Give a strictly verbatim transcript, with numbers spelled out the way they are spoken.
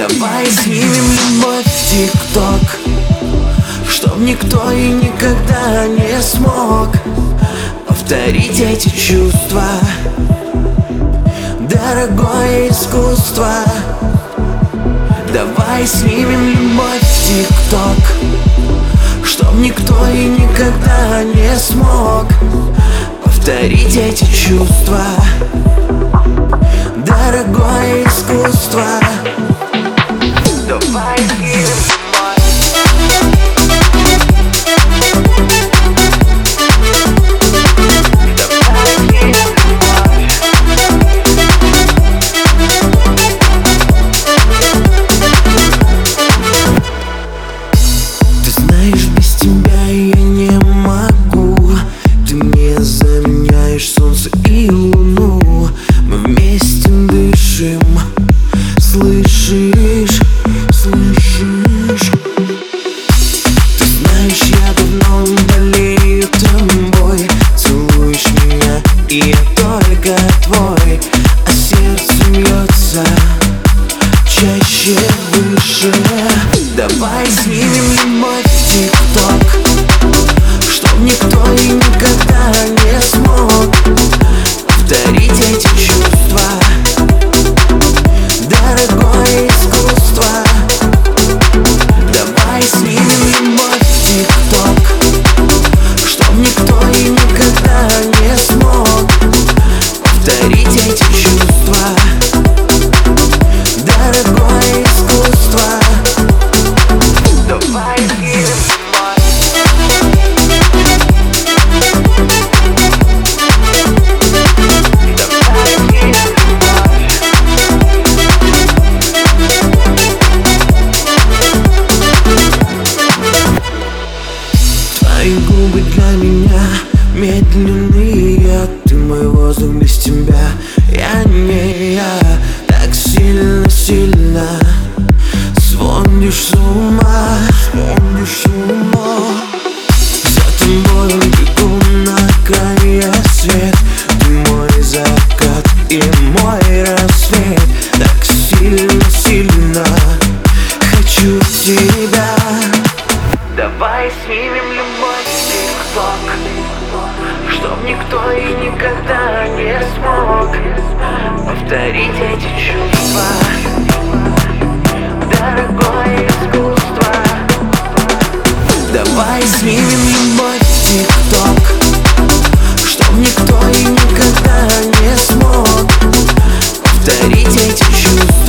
Давай снимем любовь в ТикТок, чтоб никто и никогда не смог повторить эти чувства. Дорогое искусство. Давай снимем любовь в ТикТок, чтоб никто и никогда не смог повторить эти чувства. Дорогое искусство. Давай снимем без тебя я не могу. Ты мне заменяешь солнце и луну. Мы вместе дышим. Слышишь, слышишь? Ты знаешь, я давно болею тобой. Целуешь меня, и я только твой. А сердце бьется чаще, выше. Давай снимем любовь в ТикТок, чтоб никто и никогда не смог повторить эти чувства. Дорогое искусство. Давай снимем любовь в ТикТок, чтоб никто и никогда не смог повторить эти чувства. Дорогое искусство. Давай снимем твои губы для меня медленные. Ты мой воздух, без тебя я не я. Так сильно, сильно сводишь с ума, сводишь с ума. За тобой бегу на края свет. Ты мой закат и мой рассвет. Так сильно, сильно хочу тебя. Давай снимем любовь в ТикТок, чтоб никто и никогда не смог повторить эти чувства. Дорогое искусство. Давай снимем любовь в ТикТок, чтоб никто и никогда не смог повторить эти чувства.